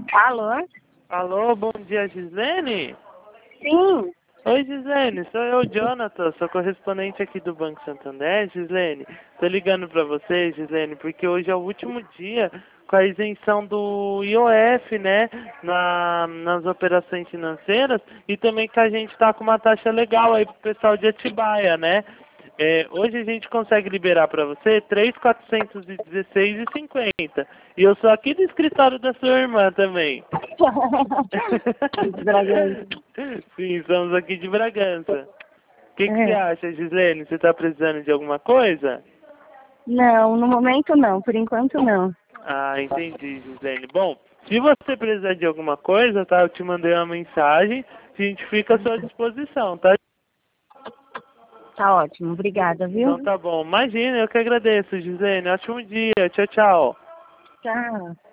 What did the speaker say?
Alô? Alô, bom dia, Gislene? Sim. Oi, Gislene, sou eu, Jonathan, sou correspondente aqui do Banco Santander, Gislene. Tô ligando pra você, Gislene, porque hoje é o último dia com a isenção do IOF, né, nas operações financeiras e também que a gente tá com uma taxa legal aí pro pessoal de Atibaia, né? Hoje a gente consegue liberar para você 3.416,50. E eu sou aqui do escritório da sua irmã também. De Bragança. Sim, somos aqui de Bragança. O que você acha, Gislene? Você está precisando de alguma coisa? Não, no momento não, por enquanto não. Ah, entendi, Gislene. Bom, se você precisar de alguma coisa, tá? Eu te mandei uma mensagem, a gente fica à sua disposição, tá? Tá ótimo, obrigada, viu? Então tá bom. Imagina, eu que agradeço, Gislene. Ótimo dia. Tchau, tchau. Tchau.